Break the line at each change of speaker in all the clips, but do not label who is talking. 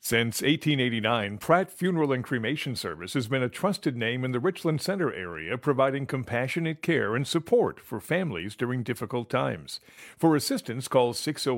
Since 1889, Pratt Funeral and Cremation Service has been a trusted name in the Richland Center area, providing compassionate care and support for families during difficult times. For assistance, call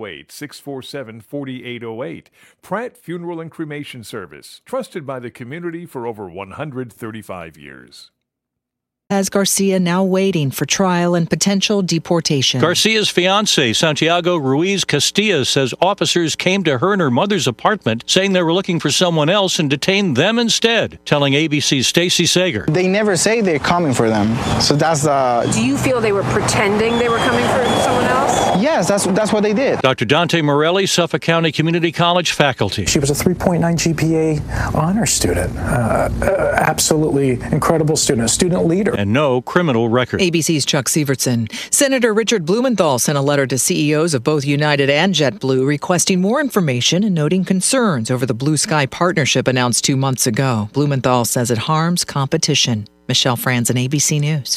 608-647-4808. Pratt Funeral and Cremation Service, trusted by the community for over 135 years.
Has Garcia now waiting for trial and potential deportation.
Garcia's fiancé, Santiago Ruiz Castilla, says officers came to her and her mother's apartment saying they were looking for someone else and detained them instead, telling ABC's Stacey Sager.
They never say they're coming for them, so that's the...
Do you feel they were pretending they were coming for someone else?
Yes, that's what they did.
Dr. Dante Morelli, Suffolk County Community College faculty.
She was a 3.9 GPA honor student. Absolutely incredible student, a student leader.
And no criminal record.
ABC's Chuck Sievertson. Senator Richard Blumenthal sent a letter to CEOs of both United and JetBlue requesting more information and noting concerns over the Blue Sky partnership announced 2 months ago. Blumenthal says it harms competition. Michelle Franzen, ABC News.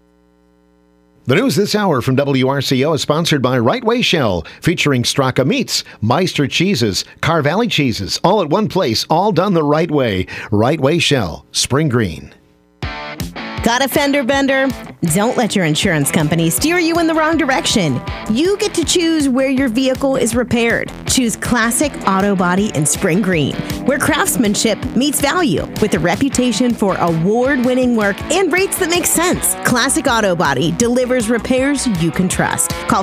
The news this hour from WRCO is sponsored by Right Way Shell, featuring Straka Meats, Meister Cheeses, Carvalli Cheeses, all at one place, all done the right way. Right Way Shell, Spring Green.
Got a fender bender? Don't let your insurance company steer you in the wrong direction. You get to choose where your vehicle is repaired. Choose Classic Auto Body in Spring Green, where craftsmanship meets value with a reputation for award-winning work and rates that make sense. Classic Auto Body delivers repairs you can trust. Call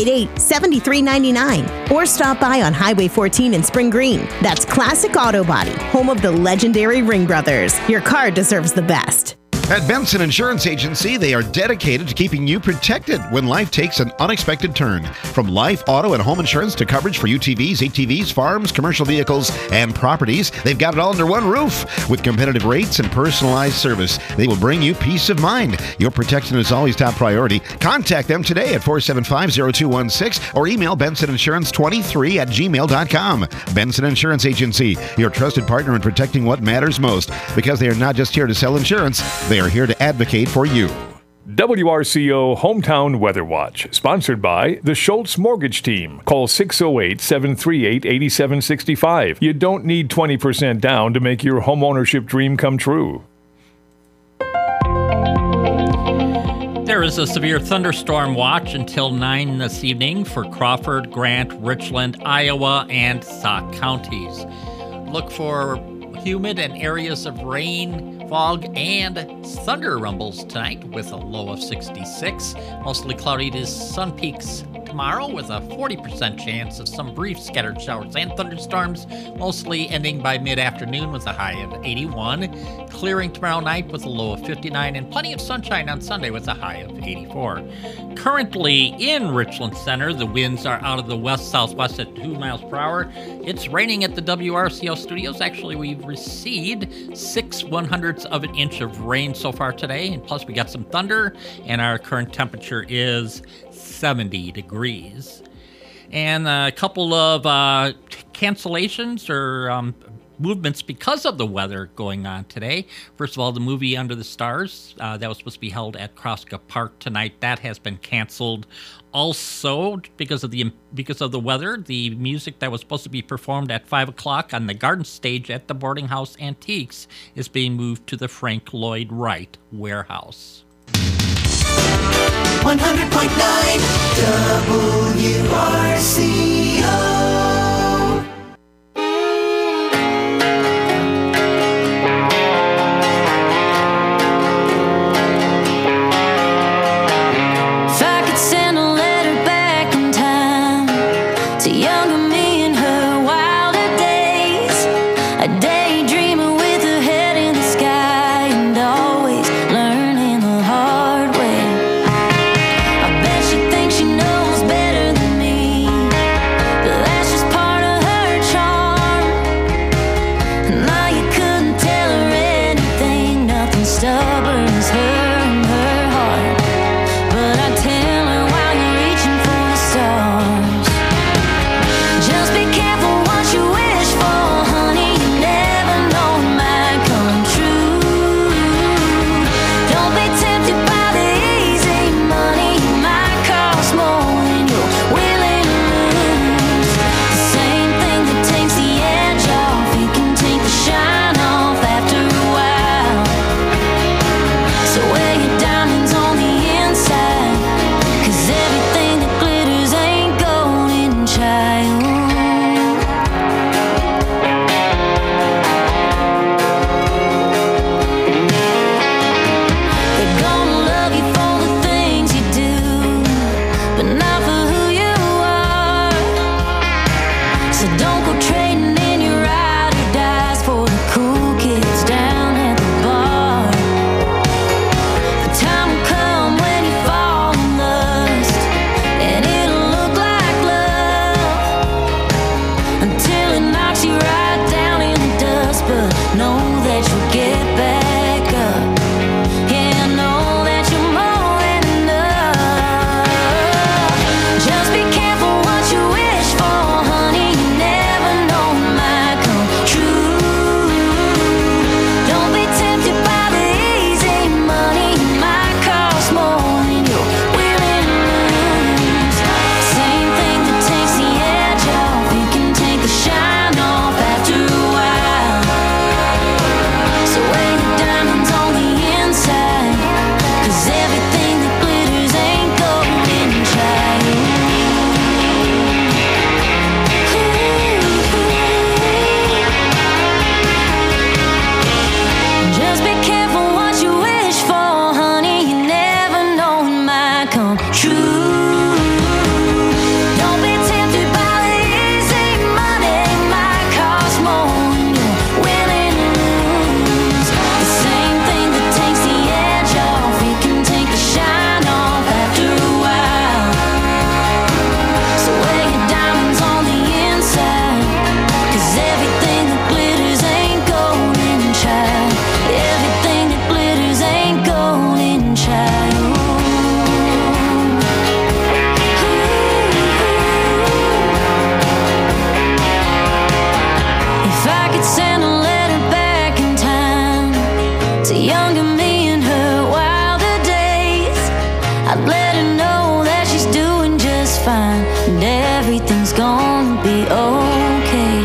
588-7399 or stop by on Highway 14 in Spring Green. That's Classic Auto Body, home of the legendary Ring Brothers. Your car deserves the best.
At Benson Insurance Agency, they are dedicated to keeping you protected when life takes an unexpected turn. From life, auto, and home insurance to coverage for UTVs, ATVs, farms, commercial vehicles, and properties, they've got it all under one roof. With competitive rates and personalized service, they will bring you peace of mind. Your protection is always top priority. Contact them today at 475-0216 or email bensoninsurance23@gmail.com. Benson Insurance Agency, your trusted partner in protecting what matters most, because they are not just here to sell insurance, they are here to advocate for you.
WRCO Hometown Weather Watch, sponsored by the Schultz Mortgage Team. Call 608-738-8765. You don't need 20% down to make your homeownership dream come true.
There is a severe thunderstorm watch until 9 this evening for Crawford, Grant, Richland, Iowa, and Sauk counties. Look for humid and areas of rain, fog, and thunder rumbles tonight with a low of 66. Mostly cloudy to sun peaks tomorrow with a 40% chance of some brief scattered showers and thunderstorms, mostly ending by mid-afternoon with a high of 81. Clearing tomorrow night with a low of 59 and plenty of sunshine on Sunday with a high of 84. Currently in Richland Center, the winds are out of the west-southwest at 2 miles per hour. It's raining at the WRCO studios. Actually, we've received 6/100ths of an inch of rain so far today, and plus we got some thunder, and our current temperature is 70 degrees. And a couple of cancellations or movements because of the weather going on today. First of all, the movie Under the Stars, that was supposed to be held at Kroska Park tonight. That has been canceled. Also, because of the weather, the music that was supposed to be performed at 5 o'clock on the garden stage at the Boarding House Antiques is being moved to the Frank Lloyd Wright Warehouse.
100.9 WRCO.
She knows better than me. That's just If I could send a letter back in time to younger me in her wilder days, I'd let her know that she's doing just fine and everything's gonna be okay.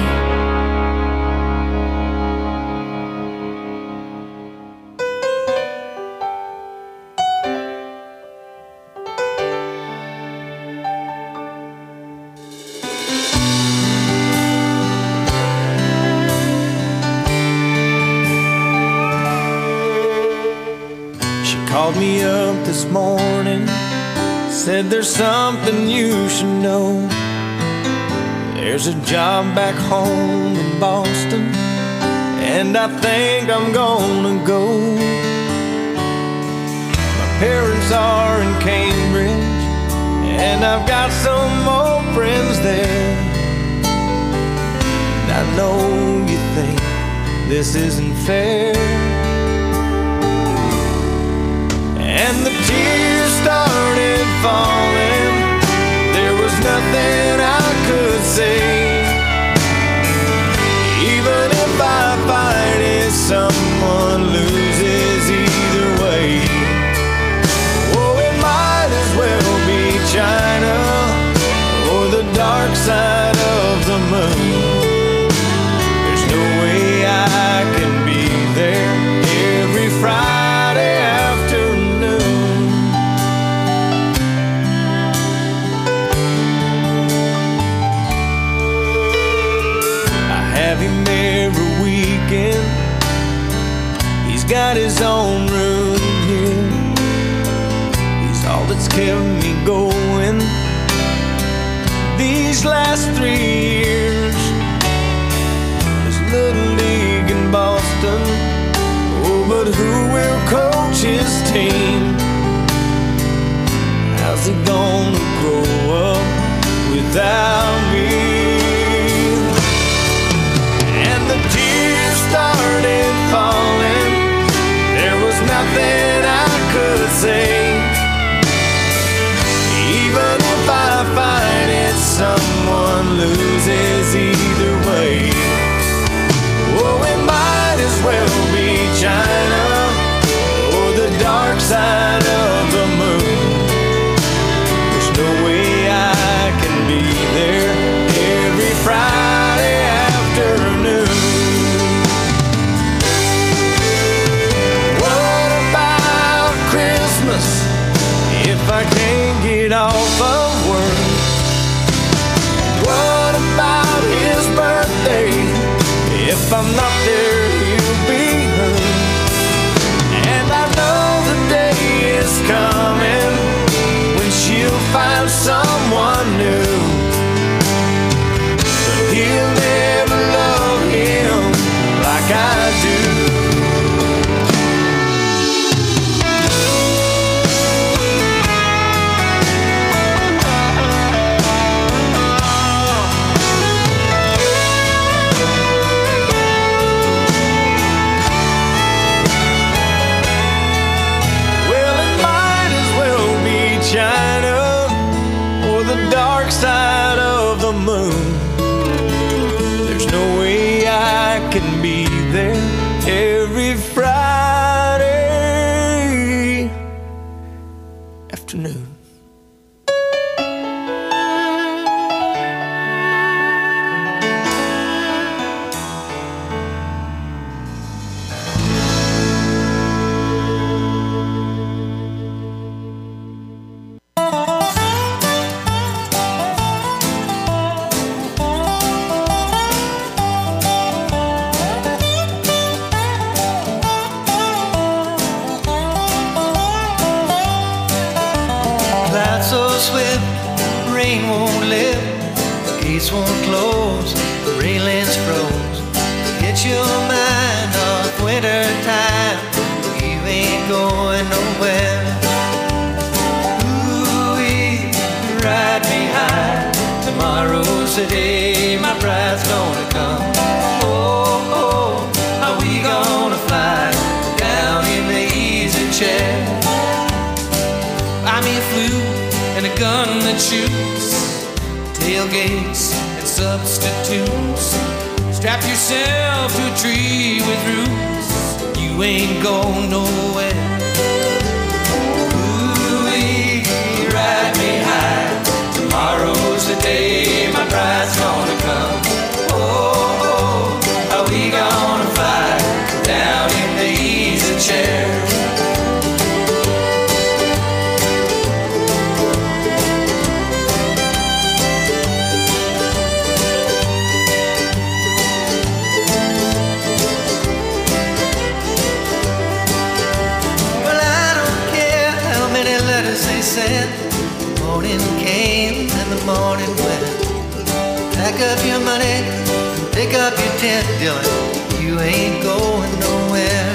Called me up this morning, said there's something you should know. There's a job back home in Boston, and I think I'm gonna go. My parents are in Cambridge, and I've got some more friends there. And I know you think this isn't fair, and the tears started falling. There was nothing I could say. Even if I fight it, someone loses either way. Oh, it might as well be China or the dark side of the moon. There's no way I can be there every Friday afternoon. I have him every weekend. He's got his own room here. He's all that's kept me going these last 3 years. There's Little League in Boston, oh, but who will coach his team? How's he gonna grow up without me? And the tears started falling. There was nothing I could say. Even if I fight it, someone loses either way. Oh, it might as well be China or the dark side of the moon. There's no way I can be there every Friday afternoon. What about Christmas if I can't get off of work? What about his birthday? If I'm not there, he'll be hurt. And I know the day is coming when she'll find someone new, but he'll never love him like I do. China or the dark side of the moon. There's no way I can be there every Friday afternoon.
Won't close, the railings froze. Get your mind off winter time, you ain't going nowhere. Ooh-wee, ride me high. Tomorrow's the day my bride's gonna come. Oh, oh, how we gonna fly down in the easy chair? Buy me a flute and a gun that shoots, tailgates and substitutes. Strap Strap yourself to a tree with roots. You ain't going nowhere. Ooh-wee, ride me high. Tomorrow's the day my bride's gonna come. Oh, are we gonna fly down in the easy chair? They said the morning came and the morning went. Pack up your money, pick up your tent, Dylan. You ain't going nowhere.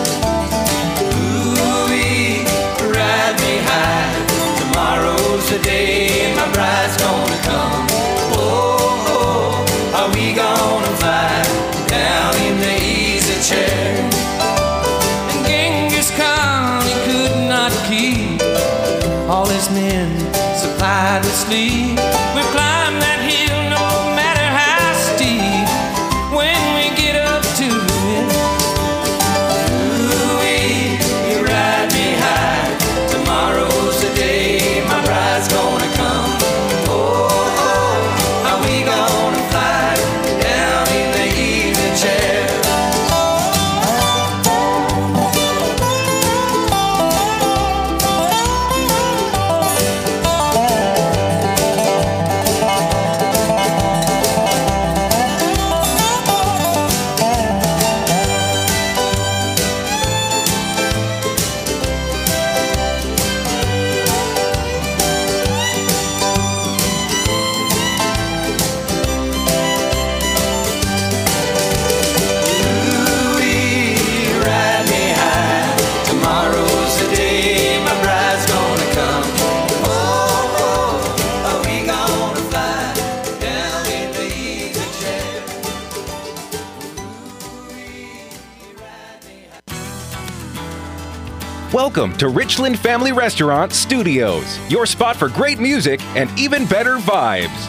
Ooh-wee, ride me high. Tomorrow's the day my bride's gonna come. Oh, are we gonna fly down in the easy chair? And Genghis Khan, he could not keep all his men supplied with sleep. We'll climb that hill no matter how steep. When we get up to it, ooh-wee, you ride me high. Tomorrow's the day my bride's gonna come. Oh, are we gonna fly down in the easy chair?
Welcome to Richland Family Restaurant Studios, your spot for great music and even better vibes.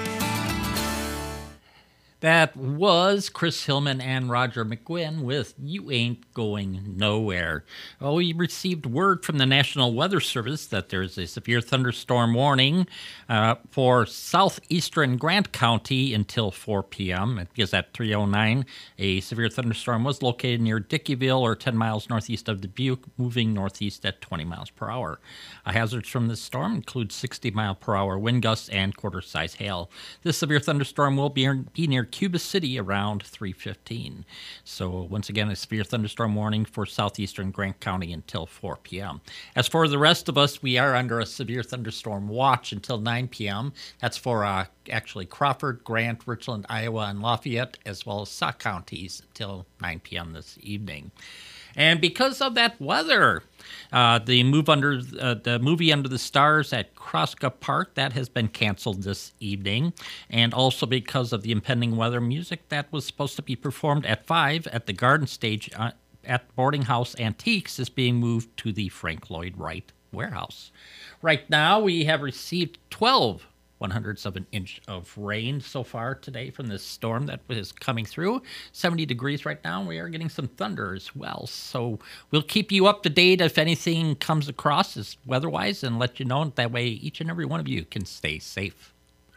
That was Chris Hillman and Roger McGuinn with You Ain't Going Nowhere. Oh, we received word from the National Weather Service that there's a severe thunderstorm warning for southeastern Grant County until 4 p.m. It is at 3:09. A severe thunderstorm was located near Dickeyville, or 10 miles northeast of Dubuque, moving northeast at 20 miles per hour. Hazards from this storm include 60-mile-per-hour wind gusts and quarter-size hail. This severe thunderstorm will be near Cuba City around 3:15. So once again, a severe thunderstorm warning for southeastern Grant County until 4 p.m. As for the rest of us, we are under a severe thunderstorm watch until 9 p.m. That's for actually Crawford, Grant, Richland, Iowa, and Lafayette, as well as Sauk counties until 9 p.m. this evening. And because of that weather, the movie Under the Stars at Kroska Park, that has been canceled this evening. And also because of the impending weather, music that was supposed to be performed at 5 at the Garden Stage at Boarding House Antiques is being moved to the Frank Lloyd Wright Warehouse. Right now, we have received 12 1/100ths of an inch of rain so far today from this storm that is coming through. 70 degrees right now. We are getting some thunder as well. So we'll keep you up to date if anything comes across as weather-wise and let you know. That way each and every one of you can stay safe.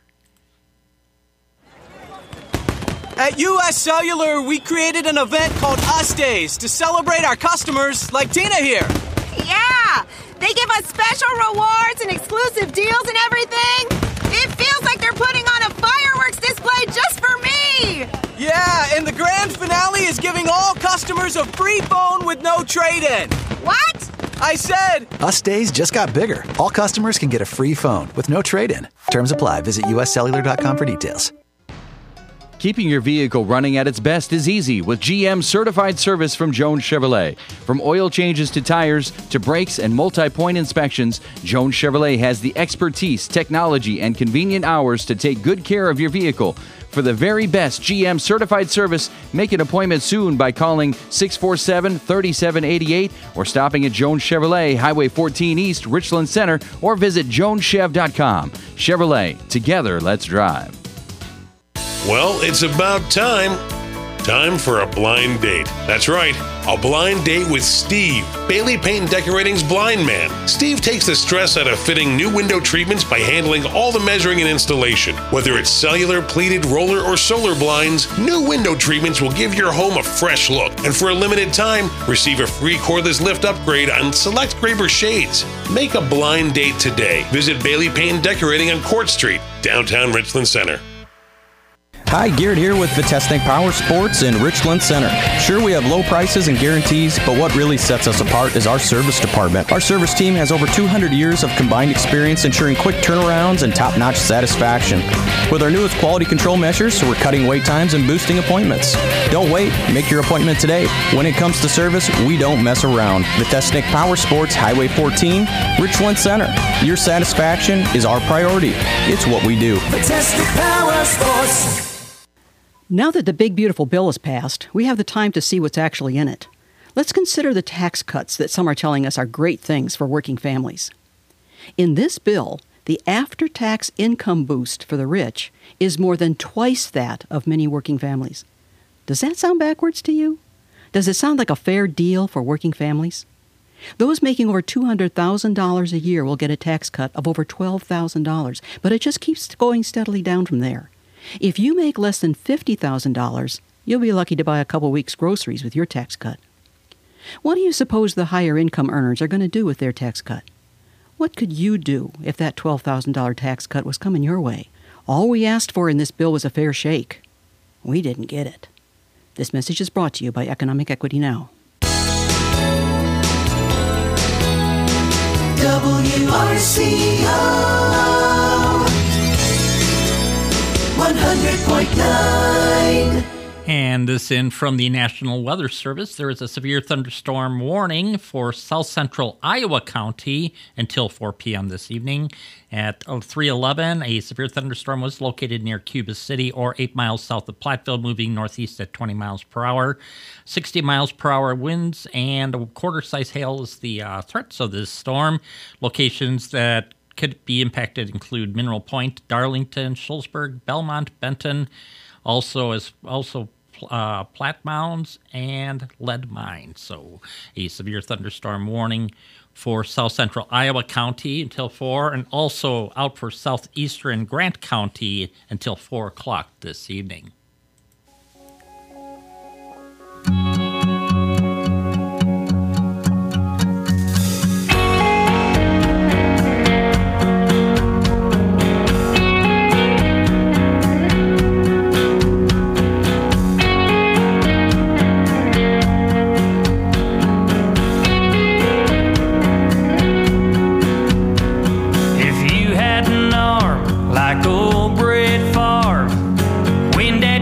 At U.S. Cellular, we created an event called Us Days to celebrate our customers like Tina here.
Yeah! They give us special rewards and exclusive deals and everything. It feels like they're putting on a fireworks display just for me!
Yeah, and the grand finale is giving all customers a free phone with no trade-in.
What?
I said...
Us Days just got bigger. All customers can get a free phone with no trade-in. Terms apply. Visit uscellular.com for details.
Keeping your vehicle running at its best is easy with GM Certified Service from Jones Chevrolet. From oil changes to tires to brakes and multi-point inspections, Jones Chevrolet has the expertise, technology, and convenient hours to take good care of your vehicle. For the very best GM Certified Service, make an appointment soon by calling 647-3788 or stopping at Jones Chevrolet, Highway 14 East, Richland Center, or visit joneschev.com. Chevrolet, together let's drive.
Well, it's about time. Time for a blind date. That's right, a blind date with Steve, Bailey Paint and Decorating's blind man. Steve takes the stress out of fitting new window treatments by handling all the measuring and installation. Whether it's cellular, pleated, roller, or solar blinds, new window treatments will give your home a fresh look. And for a limited time, receive a free cordless lift upgrade on select Graber shades. Make a blind date today. Visit Bailey Paint and Decorating on Court Street, downtown Richland Center.
Hi, Garrett here with Vitesnik Power Sports in Richland Center. Sure, we have low prices and guarantees, but what really sets us apart is our service department. Our service team has over 200 years of combined experience ensuring quick turnarounds and top-notch satisfaction. With our newest quality control measures, we're cutting wait times and boosting appointments. Don't wait, make your appointment today. When it comes to service, we don't mess around. Vitesnik Power Sports, Highway 14, Richland Center. Your satisfaction is our priority. It's what we do.
Vitesnik Power Sports.
Now that the big beautiful bill is passed, we have the time to see what's actually in it. Let's consider the tax cuts that some are telling us are great things for working families. In this bill, the after-tax income boost for the rich is more than twice that of many working families. Does that sound backwards to you? Does it sound like a fair deal for working families? Those making over $200,000 a year will get a tax cut of over $12,000, but it just keeps going steadily down from there. If you make less than $50,000, you'll be lucky to buy a couple weeks' groceries with your tax cut. What do you suppose the higher income earners are going to do with their tax cut? What could you do if that $12,000 tax cut was coming your way? All we asked for in this bill was a fair shake. We didn't get it. This message is brought to you by Economic Equity Now.
WRCO 100.9.
And this in from the National Weather Service. There is a severe thunderstorm warning for south central Iowa County until 4 p.m. this evening. At 3:11, a severe thunderstorm was located near Cuba City or 8 miles south of Platteville, moving northeast at 20 miles per hour. 60 miles per hour winds and a quarter-size hail is the threats of this storm. Locations that could be impacted include Mineral Point, Darlington, Schulzburg, Belmont, Benton, also Platte Mounds and Lead Mine. So a severe thunderstorm warning for south central Iowa County until 4, and also out for southeastern Grant County until 4 o'clock this evening.
Like old Brett Favre, when Dad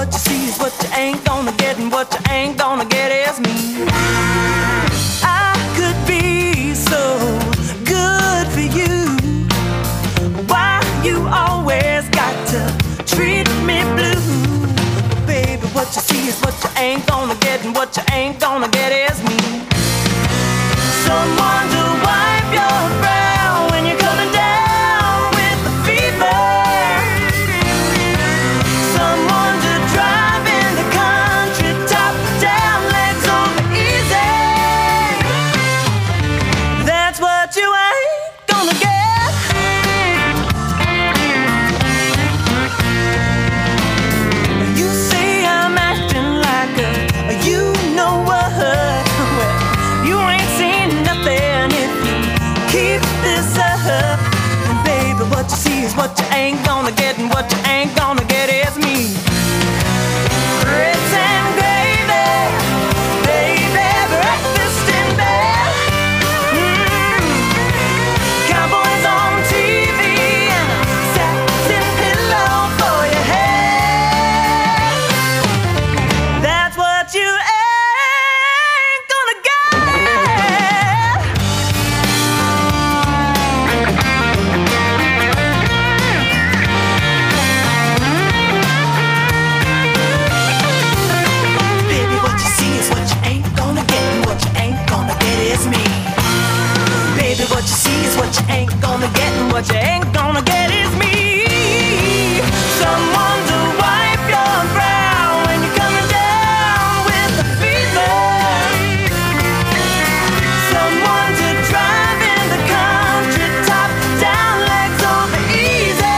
what you see is what you ain't gonna get, and what you ain't gonna get is me. I could be so good for you. Why you always got to treat me blue? Baby, what you see is what you ain't gonna get, and what you ain't gonna get is me. Someone to wipe your brow when you're coming down with the fever. Someone to drive in the country, top down, legs over easy. That's what you ain't gonna get. You say I'm acting like a you know what. Well, you ain't seen nothing if you keep this up. And baby, what you see is what you ain't gonna get, and what you ain't gonna get is me. Grits and gravy, baby, breakfast in bed. Cowboys on TV and a satin pillow for your head. That's what you ain't gonna get. Baby, what you see is what you ain't gonna get, and what you ain't gonna get is me. Baby, what you see is what you ain't gonna get, and what you ain't gonna get is me. Someone to wipe your brow when you're coming down with the fever. Someone to drive in the country, top down, legs over easy.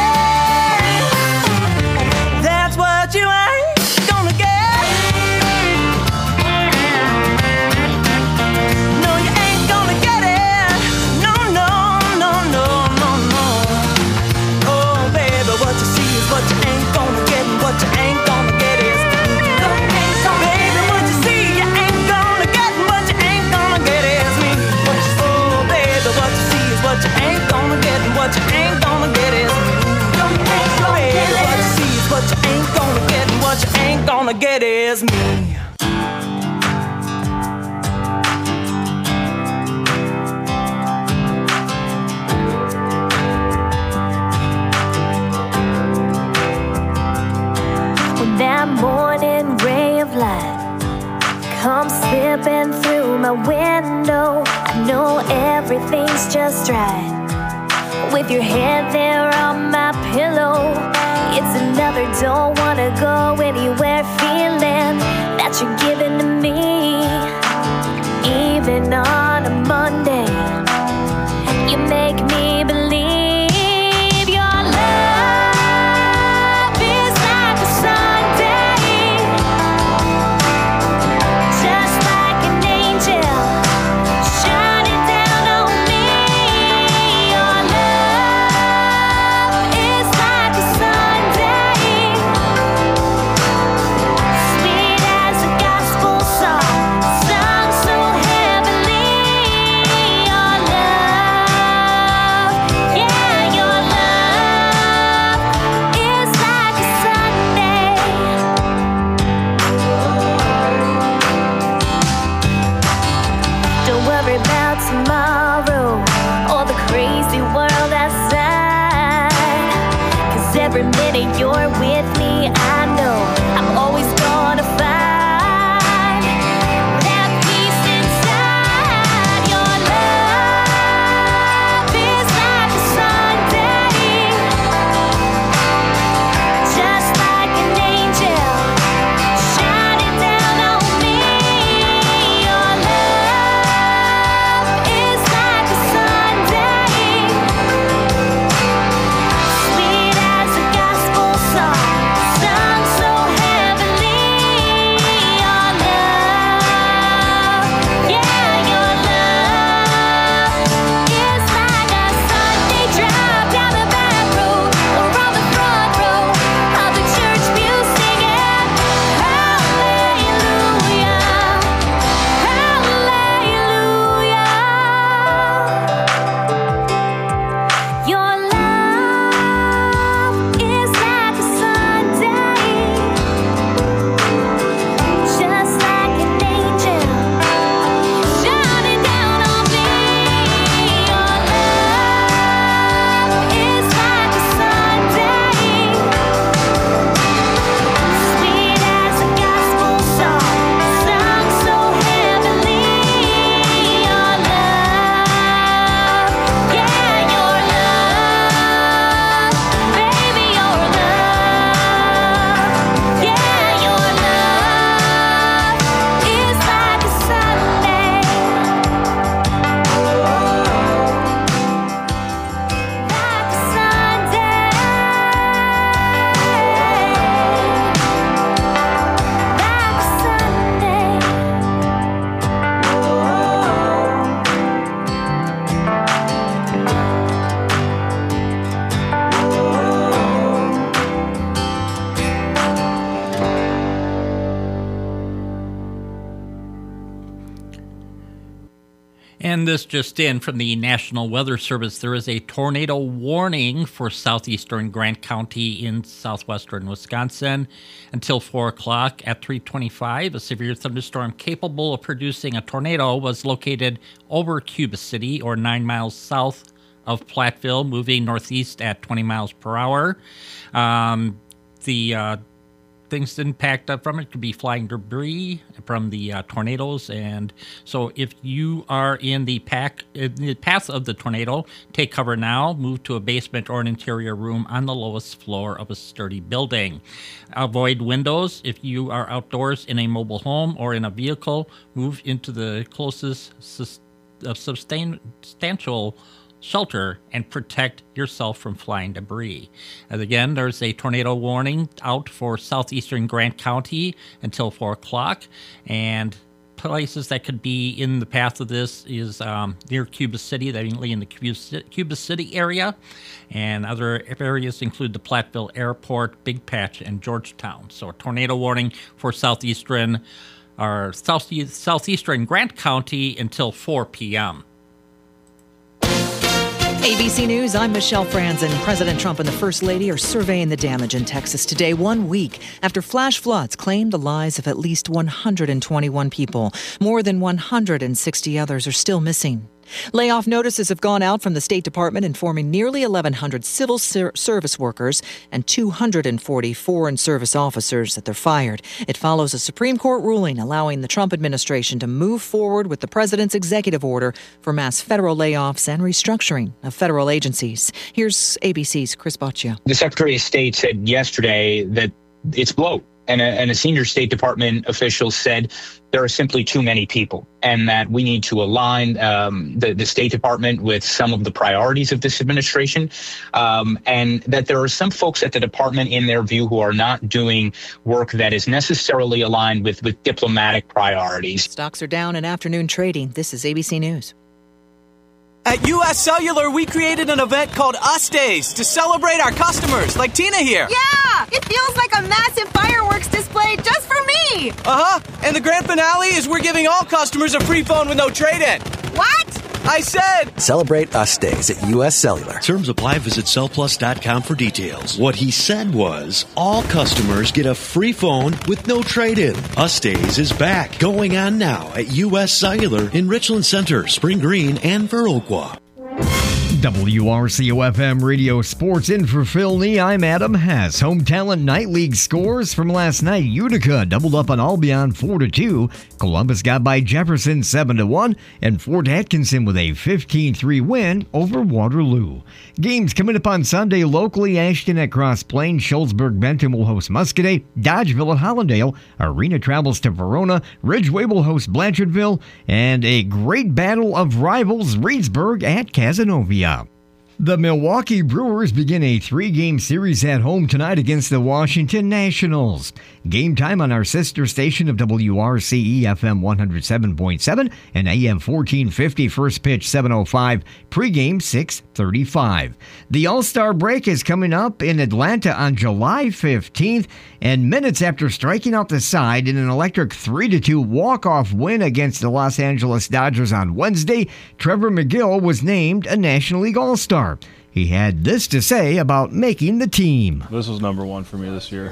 That's what you ain't gonna get. No, you ain't gonna get it. No, no, no, no, no, no. Oh, baby, what you see is what you ain't gonna get, and what you ain't gonna get is baby, what you see you ain't gonna get, and what you ain't gonna get is me. Oh, baby, what you see is what you ain't gonna get, and what you ain't gonna get is me. Baby, what you see is what you ain't gonna get, and what you ain't gonna get is me.
When that morning ray of light comes slipping through my window, I know everything's just right. With your head there on my pillow, it's another don't wanna go anywhere feeling that you're giving to me. Even on a Monday, you make me believe your love is like a Sunday, just like an angel shining down on me. Your love is like a Sunday, sweet as the gospel.
And this just in from the National Weather Service. There is a tornado warning for southeastern Grant County in southwestern Wisconsin until 4 o'clock. At 3:25, a severe thunderstorm capable of producing a tornado was located over Cuba City, or 9 miles south of Platteville, moving northeast at 20 miles per hour. The things impacted from it could be flying debris from the tornadoes, and so if you are in the path of the tornado, take cover now. Move to a basement or an interior room on the lowest floor of a sturdy building. Avoid windows. If you are outdoors in a mobile home or in a vehicle, move into the closest substantial shelter and protect yourself from flying debris. And again, there's a tornado warning out for southeastern Grant County until 4 o'clock. And places that could be in the path of this is near Cuba City, mainly in the Cuba City area. And other areas include the Platteville Airport, Big Patch, and Georgetown. So a tornado warning for southeastern Grant County until 4 p.m.
ABC News, I'm Michelle Franzen. President Trump and the First Lady are surveying the damage in Texas today, 1 week after flash floods claimed the lives of at least 121 people. More than 160 others are still missing. Layoff notices have gone out from the State Department informing nearly 1,100 civil service workers and 240 foreign service officers that they're fired. It follows a Supreme Court ruling allowing the Trump administration to move forward with the president's executive order for mass federal layoffs and restructuring of federal agencies. Here's ABC's Chris Boccia.
The Secretary of State said yesterday that it's bloat. And a senior State Department official said there are simply too many people and that we need to align the State Department with some of the priorities of this administration, and that there are some folks at the department, in their view, who are not doing work that is necessarily aligned with diplomatic priorities.
Stocks are down in afternoon trading. This is ABC News.
At U.S. Cellular, we created an event called Us Days to celebrate our customers, like Tina here.
Yeah! It feels like a massive fireworks display just for me!
Uh-huh. And the grand finale is we're giving all customers a free phone with no trade-in.
What?
I said...
Celebrate Us Days at U.S. Cellular.
Terms apply. Visit cellplus.com for details. What he said was, all customers get a free phone with no trade-in. Us Days is back. Going on now at U.S. Cellular in Richland Center, Spring Green, and Viroqua.
WRCO-FM Radio Sports in for Phil Nee. I'm Adam Hess. Home Talent Night League scores from last night. Utica doubled up on Albion 4-2. Columbus got by Jefferson 7-1. And Fort Atkinson with a 15-3 win over Waterloo. Games coming up on Sunday locally. Ashton at Cross Plains. Schultzburg-Benton will host Muscadet. Dodgeville at Hollandale. Arena travels to Verona. Ridgeway will host Blanchardville. And a great battle of rivals, Reedsburg at Cazenovia. The Milwaukee Brewers begin a 3-game series at home tonight against the Washington Nationals. Game time on our sister station of WRCE FM 107.7 and AM 1450. First pitch 7:05. Pregame 6:35. The All-Star break is coming up in Atlanta on July 15th, and minutes after striking out the side in an electric 3-2 walk-off win against the Los Angeles Dodgers on Wednesday, Trevor McGill was named a National League All-Star. He had this to say about making the team.
This was number one for me this year.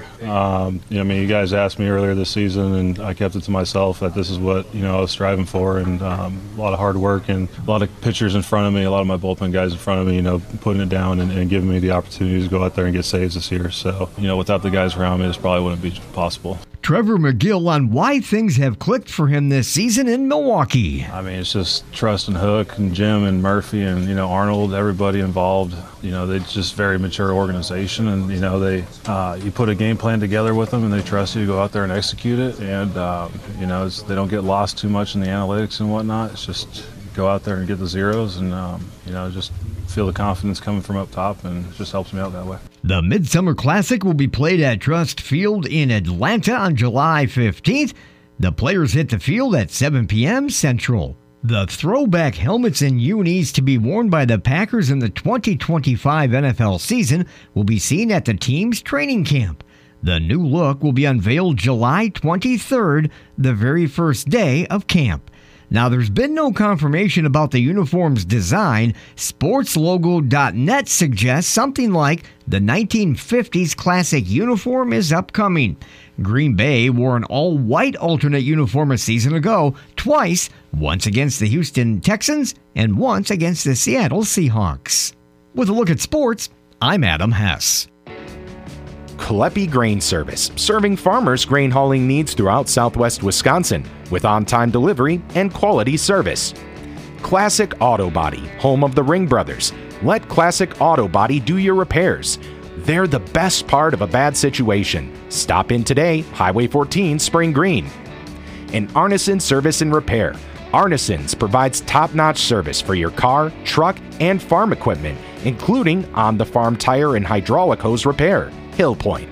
You guys asked me earlier this season, and I kept it to myself that this is what I was striving for, and a lot of hard work and a lot of pitchers in front of me, a lot of my bullpen guys in front of me, putting it down and giving me the opportunity to go out there and get saves this year. So, without the guys around me, this probably wouldn't be possible.
Trevor McGill on why things have clicked for him this season in Milwaukee.
It's just trust and Hook and Jim and Murphy and, Arnold, everybody involved. They're just very mature organization, and, they you put a game plan together with them and they trust you to go out there and execute it. And, they don't get lost too much in the analytics and whatnot. It's just go out there and get the zeros and, just feel the confidence coming from up top, and it just helps me out that way.
The Midsummer Classic will be played at Trust Field in Atlanta on July 15th. The players hit the field at 7 p.m. Central. The throwback helmets and unis to be worn by the Packers in the 2025 NFL season will be seen at the team's training camp. The new look will be unveiled July 23rd, the very first day of camp. Now, there's been no confirmation about the uniform's design. Sportslogo.net suggests something like the 1950s classic uniform is upcoming. Green Bay wore an all-white alternate uniform a season ago, twice, once against the Houston Texans and once against the Seattle Seahawks. With a look at sports, I'm Adam Hess.
Kolepi Grain Service, serving farmers' grain hauling needs throughout southwest Wisconsin with on-time delivery and quality service. Classic Auto Body, home of the Ring Brothers. Let Classic Auto Body do your repairs. They're the best part of a bad situation. Stop in today, Highway 14, Spring Green. And Arneson Service and Repair. Arneson's provides top-notch service for your car, truck, and farm equipment, including on-the-farm tire and hydraulic hose repair. Hill Point.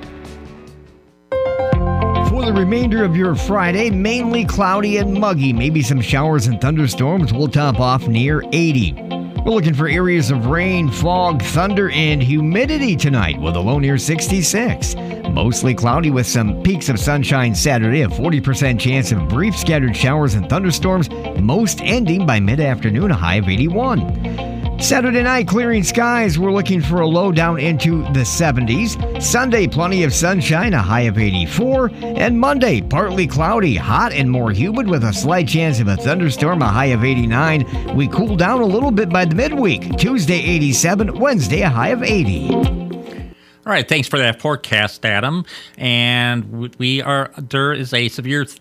For the remainder of your Friday, mainly cloudy and muggy. Maybe some showers and thunderstorms will top off near 80. We're looking for areas of rain, fog, thunder, and humidity tonight with a low near 66. Mostly cloudy with some peaks of sunshine Saturday, a 40% chance of brief scattered showers and thunderstorms, most ending by mid-afternoon, a high of 81. Saturday night, clearing skies. We're looking for a low down into the 70s. Sunday, plenty of sunshine, a high of 84. And Monday, partly cloudy, hot and more humid with a slight chance of a thunderstorm, a high of 89. We cool down a little bit by the midweek. Tuesday, 87. Wednesday, a high of 80.
All right, thanks for that forecast, Adam. And there is a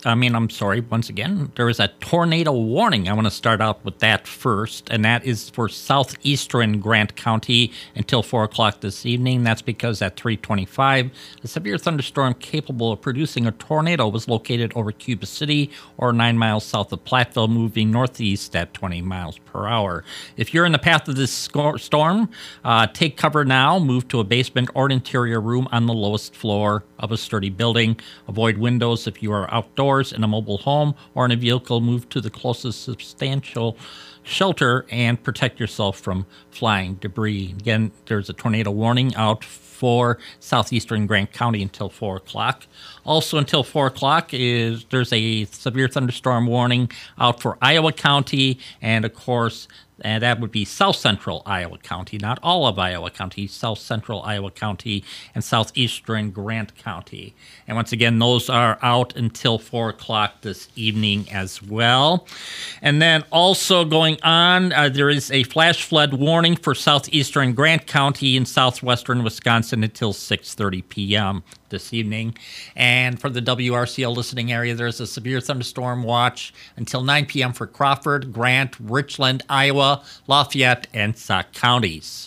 once again, there is a tornado warning. I want to start out with that first, and that is for southeastern Grant County until 4 o'clock this evening. That's because at 3:25, a severe thunderstorm capable of producing a tornado was located over Cuba City or 9 miles south of Platteville, moving northeast at 20 miles per hour. If you're in the path of this storm, take cover now, move to a basement or interior room on the lowest floor of a sturdy building. Avoid windows if you are outdoors in a mobile home or in a vehicle. Move to the closest substantial shelter and protect yourself from flying debris. Again, there's a tornado warning out for southeastern Grant County until 4 o'clock. Also until 4 o'clock there's a severe thunderstorm warning out for Iowa County, and of course, and that would be south central Iowa County, not all of Iowa County, south central Iowa County and southeastern Grant County. And once again, those are out until 4 o'clock this evening as well. And then also going on, there is a flash flood warning for southeastern Grant County and southwestern Wisconsin until 6:30 p.m. this evening. And for the WRCL listening area, there's a severe thunderstorm watch until 9 p.m. for Crawford, Grant, Richland, Iowa, Lafayette, and Sauk counties.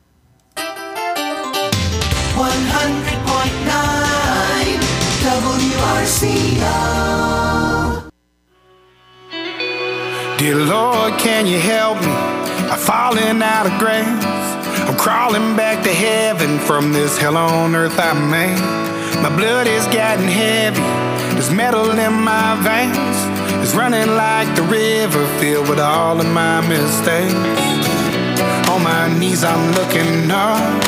100.9 WRCL.
Dear Lord, can you help me? I'm falling out of grace. I'm crawling back to heaven from this hell on earth I made. My blood is getting heavy. There's metal in my veins. It's running like the river filled with all of my mistakes. On my knees I'm looking up.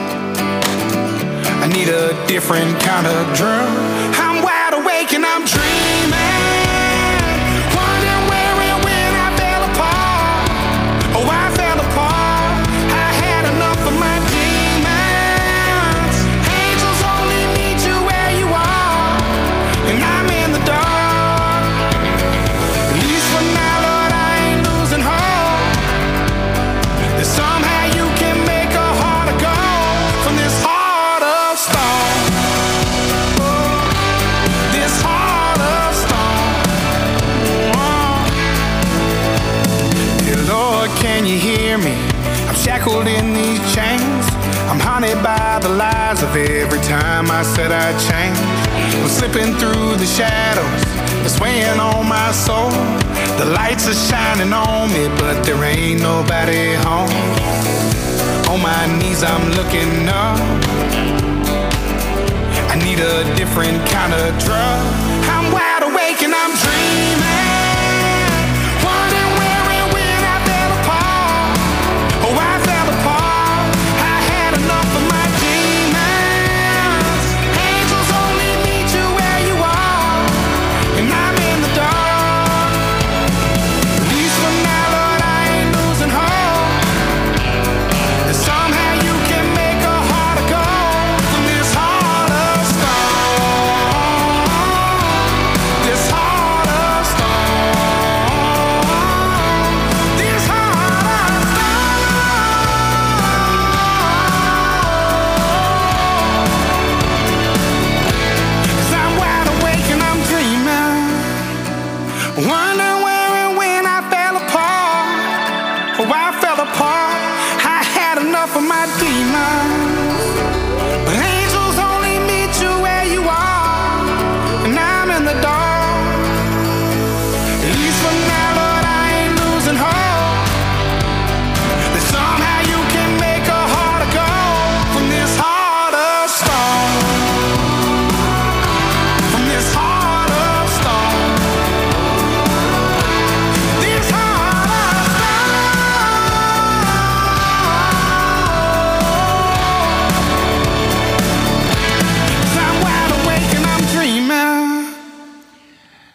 I need a different kind of drum. I'm wide awake and I'm dreaming. Wondering where and when I fell apart. Oh, I fell apart. I had enough of my demons. Angels only meet you where you are. And I'm in the dark. At least for now, Lord, I ain't losing hope. That somehow you can make a heart of gold from this heart of stone. This heart of stone. Dear Lord, can you hear me? I'm shackled in these chains. I'm haunted by the lies of every time I said I'd change. I'm slipping through the shadows. It's weighing on my soul. The lights are shining on me, but there ain't nobody home. On my knees I'm looking up. I need a different kind of drug. I'm wide awake and I'm dreaming. Wondering where and when I fell apart. Oh, I fell apart. I had enough of my demons. Angels only meet you where you are. And I'm in the dark.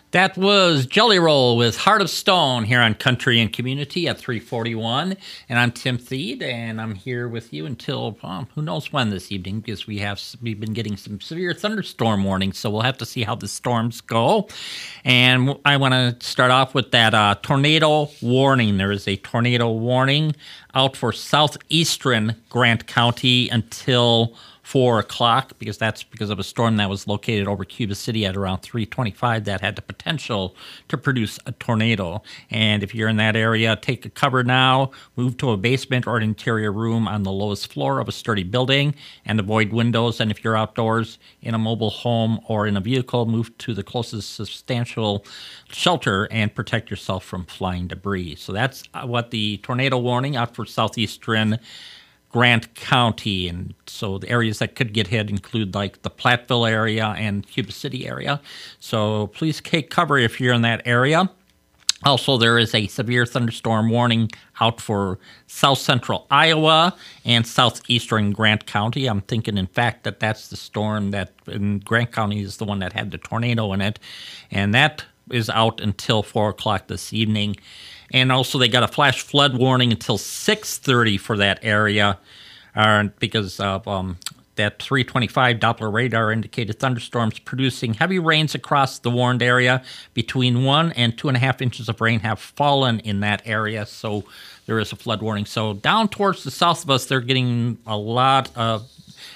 That was Jelly Roll with Heart of Stone here on Country and Community at 341. And I'm Tim Thede, and I'm here with you until who knows when this evening, because we've been getting some severe thunderstorm warnings, so we'll have to see how the storms go. And I want to start off with that tornado warning. There is a tornado warning out for southeastern Grant County until 4 o'clock, because that's because of a storm that was located over Cuba City at around 3:25 that had the potential to produce a tornado. And if you're in that area, take a cover now, move to a basement or an interior room on the lowest floor of a sturdy building, and avoid windows. And if you're outdoors in a mobile home or in a vehicle, move to the closest substantial shelter and protect yourself from flying debris. So that's what the tornado warning out for southeastern Grant County. And so the areas that could get hit include like the Platteville area and Cuba City area. So please take cover if you're in that area. Also, there is a severe thunderstorm warning out for south central Iowa and southeastern Grant County. I'm thinking, in fact, that that's the storm that in Grant County is the one that had the tornado in it. And that is out until 4 o'clock this evening. And also, they got a flash flood warning until 6:30 for that area, because of that 325 Doppler radar indicated thunderstorms producing heavy rains across the warned area. Between 1 and 2.5 inches of rain have fallen in that area, so there is a flood warning. So down towards the south of us, they're getting a lot of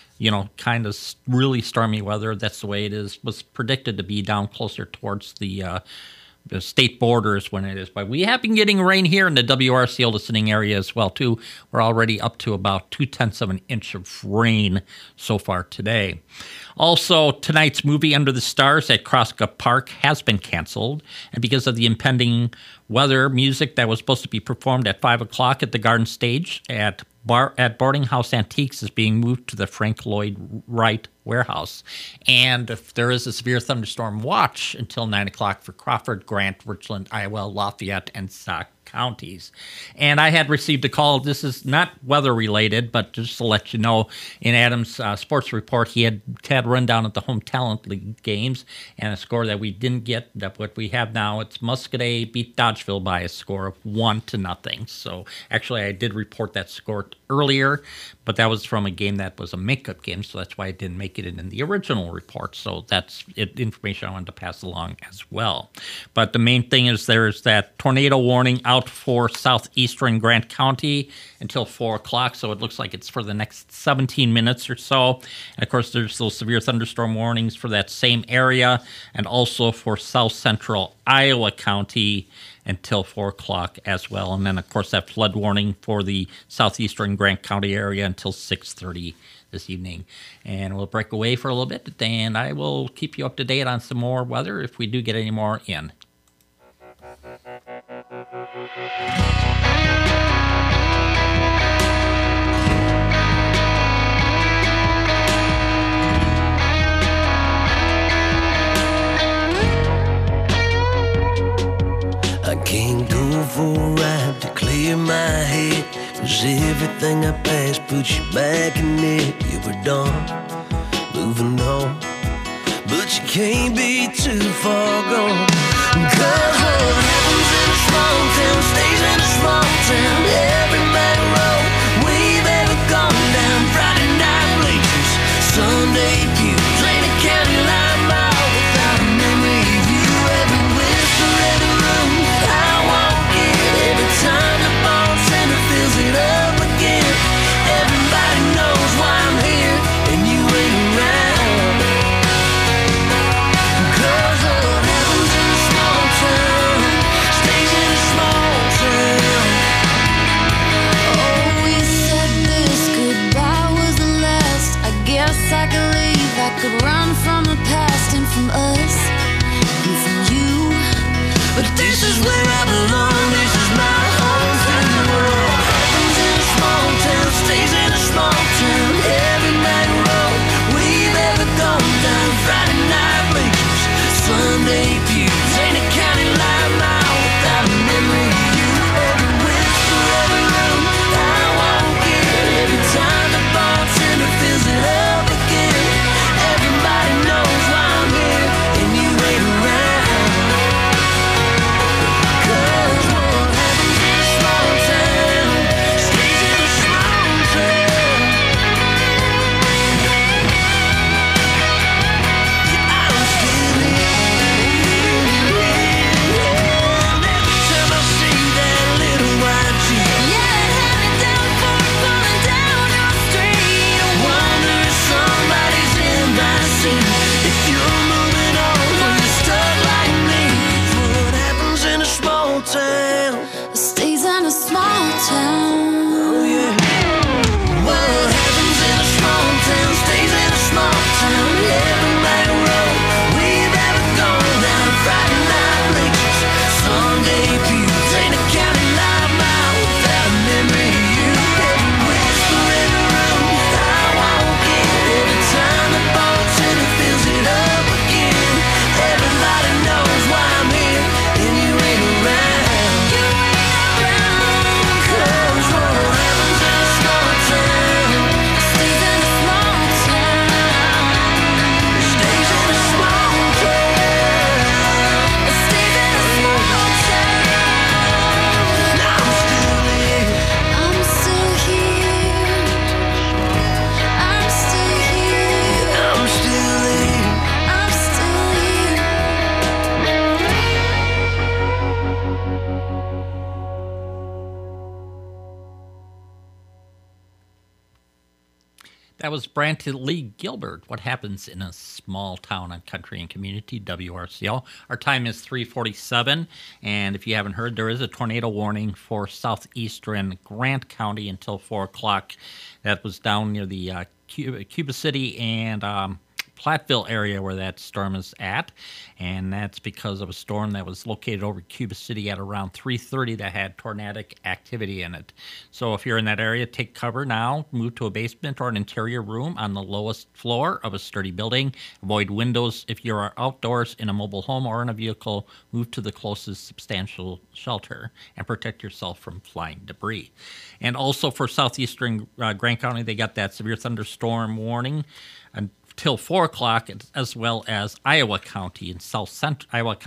kind of really stormy weather. That's the way it is. Was predicted to be down closer towards the state borders when it is. But we have been getting rain here in the WRCL listening area as well, too. We're already up to about 0.2 of an inch of rain so far today. Also, tonight's movie Under the Stars at Crosscup Park has been canceled. And because of the impending weather, music that was supposed to be performed at 5 o'clock at the Garden Stage at Boarding House Antiques is being moved to the Frank Lloyd Wright Warehouse. And if there is a severe thunderstorm watch until 9 o'clock for Crawford, Grant, Richland, Iowa, Lafayette, and Sauk counties. And I had received a call. This is not weather related, but just to let you know, in Adam's sports report, he had run down at the Home Talent League games and a score that we didn't get. That what we have now, it's Muscadet beat Dodgeville by a score of 1-0. So actually, I did report that score earlier, but that was from a game that was a makeup game, so that's why I didn't make it in the original report. So that's information I wanted to pass along as well. But the main thing is there's that tornado warning out for southeastern Grant County until 4 o'clock, so it looks like it's for the next 17 minutes or so. And of course, there's those severe thunderstorm warnings for that same area and also for south central Iowa County until 4 o'clock as well. And then, of course, that flood warning for the southeastern Grant County area until 6:30 this evening. And we'll break away for a little bit, and I will keep you up to date on some more weather if we do get any more in.
I can't go for a ride to clear my head, 'cause everything I pass puts you back in it. You were done, moving on, but you can't be too far gone. 'Cause what happens in a small town stays in a small town. Every back road we've ever gone down, Friday night bleachers, Sunday pews, ain't a county line mile without a memory of you. Every whisper, every room I walk in, every time the bartender fills it up again. Everybody knows why I'm here and you ain't around. 'Cause what happens in a small town stays in a small town.
Oh, you said this goodbye was the last. I guess I could leave. I could run from the past and from us and from you.
But this is where I belong. This is my home from the world. Happens in a small town, stays in a small town. Every back road we've ever gone down, Friday night bleachers, Sunday pews, ain't a county line mile without a memory of you. Every whisper, every room I walk in, every time the bartender fills it up again. Everybody knows why I'm here and you ain't around.
That was Brantley Gilbert. What happens in a small town on Country and Community, WRCL. Our time is 3:47, and if you haven't heard, there is a tornado warning for southeastern Grant County until 4 o'clock. That was down near the Cuba City and Platteville area where that storm is at, and that's because of a storm that was located over Cuba City at around 3:30 that had tornadic activity in it. So if you're in that area, take cover now, move to a basement or an interior room on the lowest floor of a sturdy building. Avoid windows if you are outdoors in a mobile home or in a vehicle. Move to the closest substantial shelter and protect yourself from flying debris. And also for southeastern Grant County, they got that severe thunderstorm warning until 4 o'clock, as well as Iowa County and South Central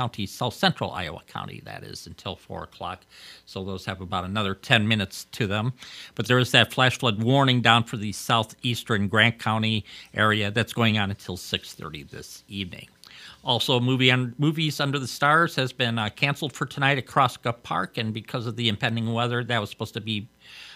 Iowa County, that is, until 4 o'clock. So those have about another 10 minutes to them. But there is that flash flood warning down for the southeastern Grant County area that's going on until 6:30 this evening. Also, Movies Under the Stars has been canceled for tonight at Crosscup Park, and because of the impending weather, that was supposed to be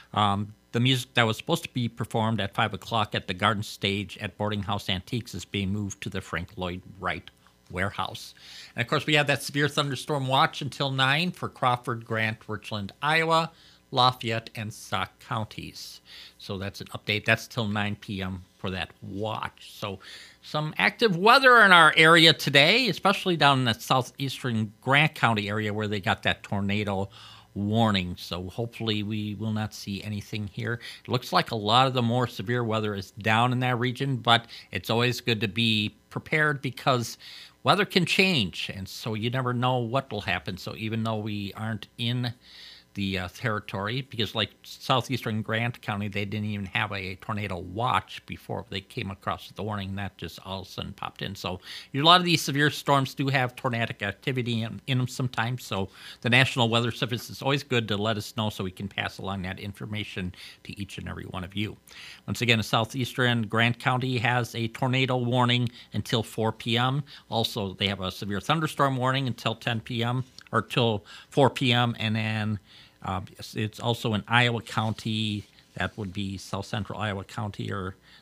the music that was supposed to be performed at 5 o'clock at the Garden Stage at Boarding House Antiques is being moved to the Frank Lloyd Wright Warehouse. And, of course, we have that severe thunderstorm watch until 9 for Crawford, Grant, Richland, Iowa, Lafayette, and Sauk counties. So that's an update. That's till 9 p.m. for that watch. So some active weather in our area today, especially down in the southeastern Grant County area where they got that tornado warning. So hopefully we will not see anything here. It looks like a lot of the more severe weather is down in that region, but it's always good to be prepared because weather can change, and so you never know what will happen. So even though we aren't in the territory, because like southeastern Grant County, they didn't even have a tornado watch before they came across the warning. That just all of a sudden popped in. So a lot of these severe storms do have tornadic activity in them sometimes. So the National Weather Service is always good to let us know so we can pass along that information to each and every one of you. Once again, southeastern Grant County has a tornado warning until 4 p.m. Also, they have a severe thunderstorm warning until 10 p.m. or till 4 p.m. And then it's also in Iowa County. That would be South Central Iowa County,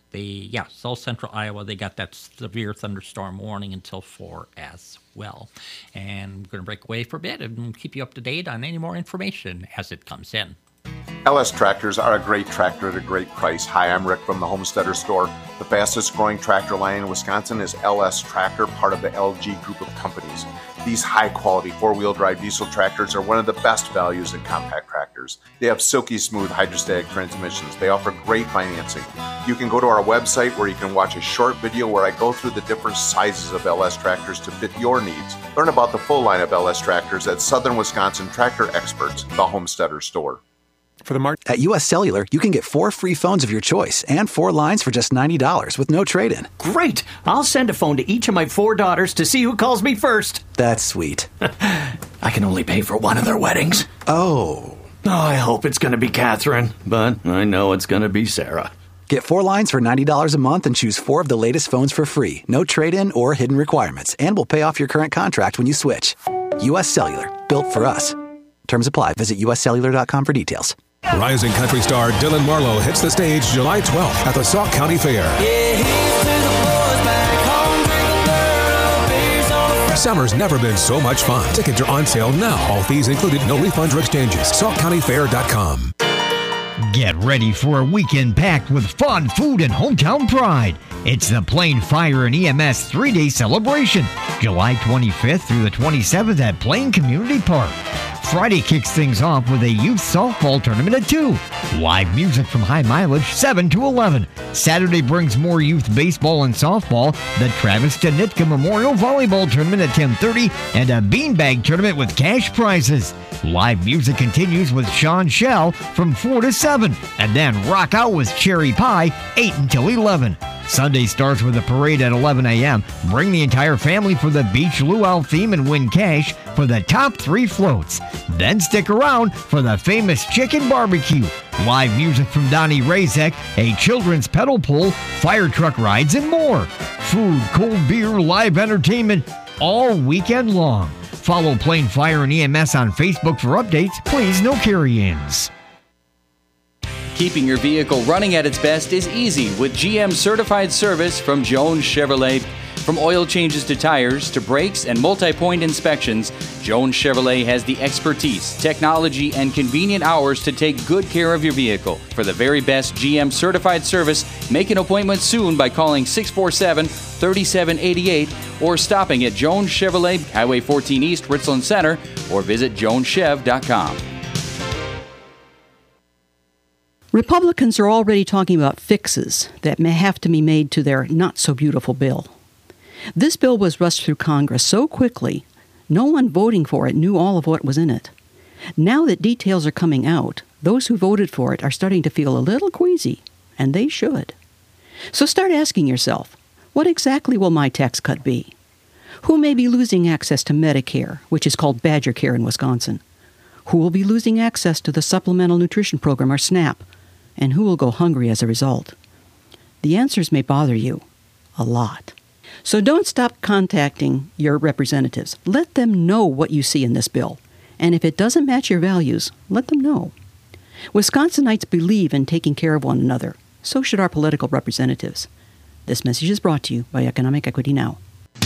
South Central Iowa. They got that severe thunderstorm warning until 4 as well. And we're going to break away for a bit and keep you up to date on any more information as it comes in.
LS Tractors are a great tractor at a great price. Hi, I'm Rick from the Homesteader Store. The fastest growing tractor line in Wisconsin is LS Tractor, part of the LG group of companies. These high-quality four-wheel drive diesel tractors are one of the best values in compact tractors. They have silky smooth hydrostatic transmissions. They offer great financing. You can go to our website where you can watch a short video where I go through the different sizes of LS tractors to fit your needs. Learn about the full line of LS tractors at Southern Wisconsin Tractor Experts, the Homesteader Store.
At U.S. Cellular, you can get 4 free phones of your choice and 4 lines for just $90 with no trade-in.
Great! I'll send a phone to each of my 4 daughters to see who calls me first.
That's sweet.
I can only pay for one of their weddings.
Oh,
I hope it's going to be Catherine, but I know it's going to be Sarah.
Get 4 lines for $90 a month and choose 4 of the latest phones for free. No trade-in or hidden requirements, and we'll pay off your current contract when you switch. U.S. Cellular, built for us. Terms apply. Visit uscellular.com for details.
Rising country star Dylan Marlowe hits the stage July 12th at the Sauk County Fair. Summer's never been so much fun. Tickets are on sale now. All fees included, no refunds or exchanges. SaukCountyFair.com.
Get ready for a weekend packed with fun, food, and hometown pride. It's the Plain Fire and EMS 3-day celebration, July 25th through the 27th at Plain Community Park. Friday kicks things off with a youth softball tournament at 2. Live music from High Mileage, 7 to 11. Saturday brings more youth baseball and softball, the Travis Danitka Memorial Volleyball Tournament at 10:30, and a beanbag tournament with cash prizes. Live music continues with Sean Shell from 4 to 7, and then rock out with Cherry Pie, 8 until 11. Sunday starts with a parade at 11 a.m. Bring the entire family for the Beach Luau theme and win cash for the top 3 floats. Then stick around for the famous chicken barbecue. Live music from Donnie Razek, a children's pedal pull, fire truck rides, and more. Food, cold beer, live entertainment all weekend long. Follow Plain Fire and EMS on Facebook for updates. Please, no carry-ins.
Keeping your vehicle running at its best is easy with GM certified service from Jones Chevrolet. From oil changes to tires to brakes and multi-point inspections, Jones Chevrolet has the expertise, technology, and convenient hours to take good care of your vehicle. For the very best GM certified service, make an appointment soon by calling 647-3788 or stopping at Jones Chevrolet, Highway 14 East, Richland Center, or visit joneschev.com.
Republicans are already talking about fixes that may have to be made to their not-so-beautiful bill. This bill was rushed through Congress so quickly, no one voting for it knew all of what was in it. Now that details are coming out, those who voted for it are starting to feel a little queasy, and they should. So start asking yourself, what exactly will my tax cut be? Who may be losing access to Medicare, which is called Badger Care in Wisconsin? Who will be losing access to the Supplemental Nutrition Program, or SNAP? And who will go hungry as a result? The answers may bother you a lot. So don't stop contacting your representatives. Let them know what you see in this bill. And if it doesn't match your values, let them know. Wisconsinites believe in taking care of one another. So should our political representatives. This message is brought to you by Economic Equity Now.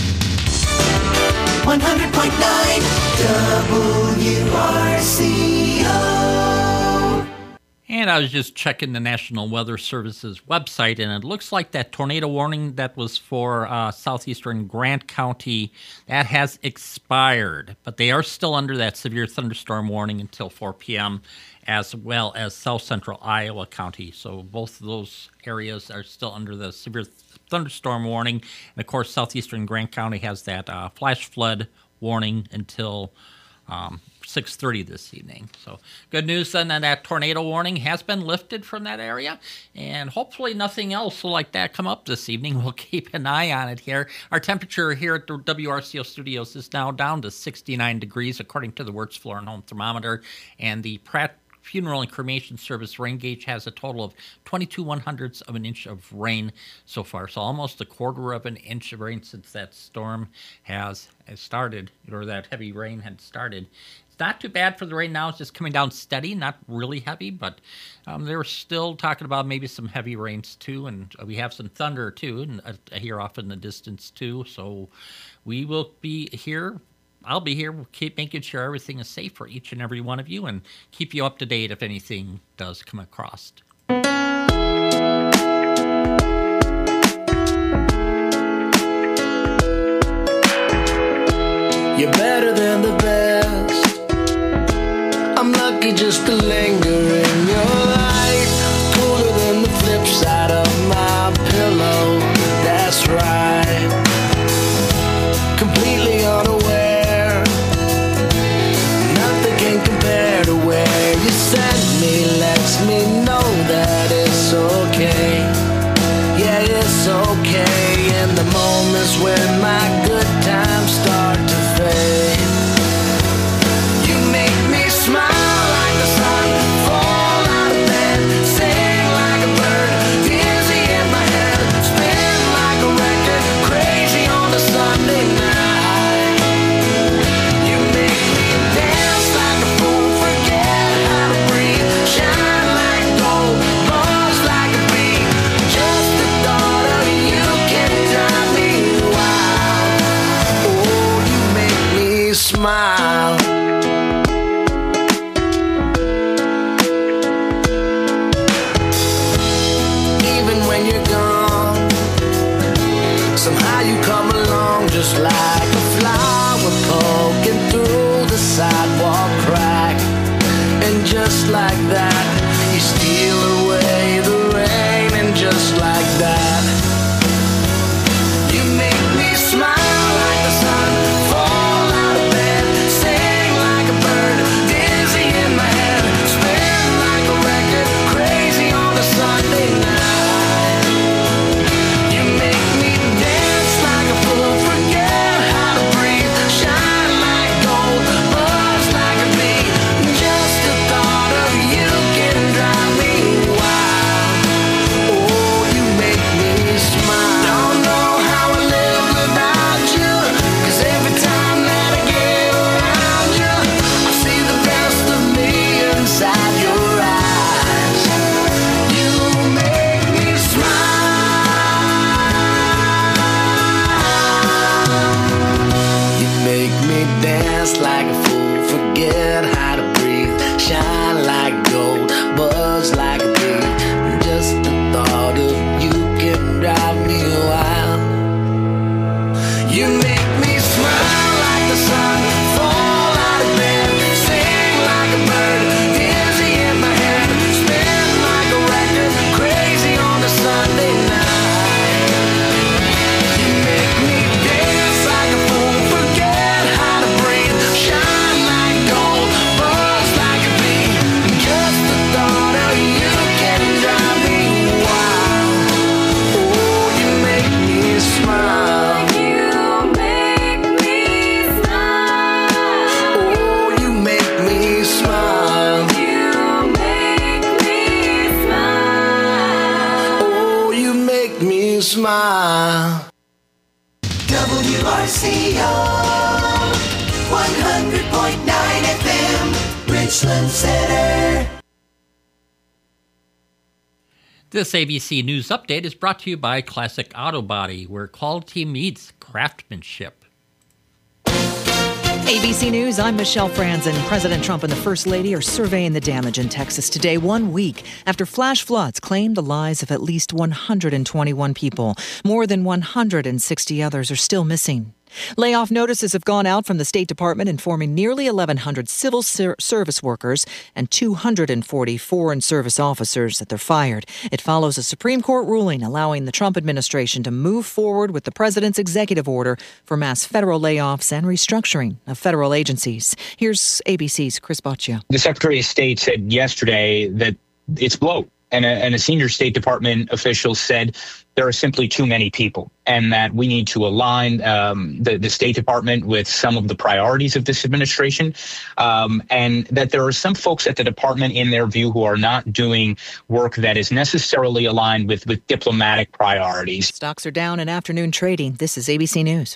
100.9 WRCO.
And I was just checking the National Weather Service's website, and it looks like that tornado warning that was for southeastern Grant County, that has expired. But they are still under that severe thunderstorm warning until 4 p.m., as well as south central Iowa County. So both of those areas are still under the severe thunderstorm warning. And, of course, southeastern Grant County has that flash flood warning until 6:30 this evening. So good news then that tornado warning has been lifted from that area, and hopefully nothing else will like that come up this evening. We'll keep an eye on it here. Our temperature here at the WRCO studios is now down to 69 degrees according to the Wirtz Floor and Home Thermometer, and the Pratt Funeral and Cremation Service rain gauge has a total of 22/100ths of an inch of rain so far. So almost a quarter of an inch of rain since that storm has started, or that heavy rain had started. It's not too bad for the rain now. It's just coming down steady, not really heavy, but they're still talking about maybe some heavy rains too, and we have some thunder too, and here off in the distance too. So we will be here. I'll be here. We'll keep making sure everything is safe for each and every one of you and keep you up to date if anything does come across.
You're better than the best. I'm lucky just to linger in your light. Cooler than the flip side of my pillow. That's right. Completely unaware. Compared to where you sent me, lets me know that it's okay. Yeah, it's okay. In the moments when my good times start to fade, you make me smile like the sun, fall out of bed, sing like a bird, dizzy in my head, spin like a record, crazy on a Sunday night. Smile. Even when you're gone, somehow you come along just like a flower poking through the sidewalk crack. And just like that, you steal away the rain. And just like that, you make me smile like the sun. Get dance like a fool, forget how to breathe, shine like gold, buzz like a bee. Just the thought of you can drive me wild. You make me smile like the sun, fall out of bed, sing like a bird, dizzy in my head, spin like a record, crazy on a Sunday night. You make me dance like a fool, forget how to breathe, shine like gold, buzz like a bee. Just the thought of you can drive me wild. Oh, you make me smile. Smile.
WRCO 100.9 FM, Richland Center.
This ABC News Update is brought to you by Classic Auto Body, where quality meets craftsmanship.
ABC News, I'm Michelle Franzen. President Trump and the First Lady are surveying the damage in Texas today, 1 week after flash floods claimed the lives of at least 121 people. More than 160 others are still missing. Layoff notices have gone out from the State Department informing nearly 1,100 civil service workers and 240 foreign service officers that they're fired. It follows a Supreme Court ruling allowing the Trump administration to move forward with the president's executive order for mass federal layoffs and restructuring of federal agencies. Here's ABC's Chris Boccia.
The Secretary of State said yesterday that it's bloat. And a senior State Department official said there are simply too many people and that we need to align the State Department with some of the priorities of this administration, and that there are some folks at the department, in their view, who are not doing work that is necessarily aligned with diplomatic priorities.
Stocks are down in afternoon trading. This is ABC News.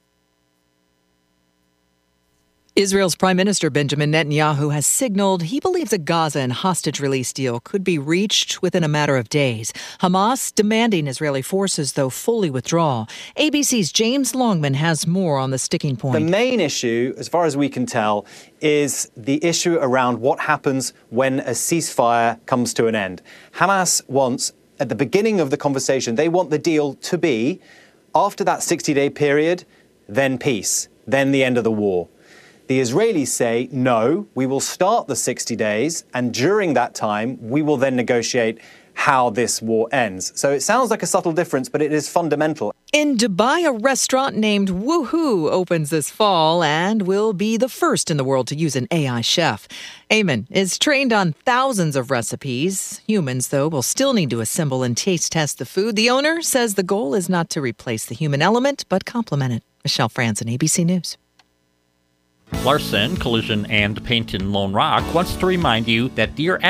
Israel's Prime Minister Benjamin Netanyahu has signaled he believes a Gaza and hostage release deal could be reached within a matter of days. Hamas demanding Israeli forces, though, fully withdraw. ABC's James Longman has more on the sticking point.
The main issue, as far as we can tell, is the issue around what happens when a ceasefire comes to an end. Hamas wants, at the beginning of the conversation, they want the deal to be, after that 60-day period, then peace, then the end of the war. The Israelis say, no, we will start the 60 days, and during that time, we will then negotiate how this war ends. So it sounds like a subtle difference, but it is fundamental.
In Dubai, a restaurant named Woohoo opens this fall and will be the first in the world to use an AI chef. Ayman is trained on thousands of recipes. Humans, though, will still need to assemble and taste test the food. The owner says the goal is not to replace the human element, but complement it. Michelle Franzen, ABC News.
Larson Collision and Paint in Lone Rock wants to remind you that Deer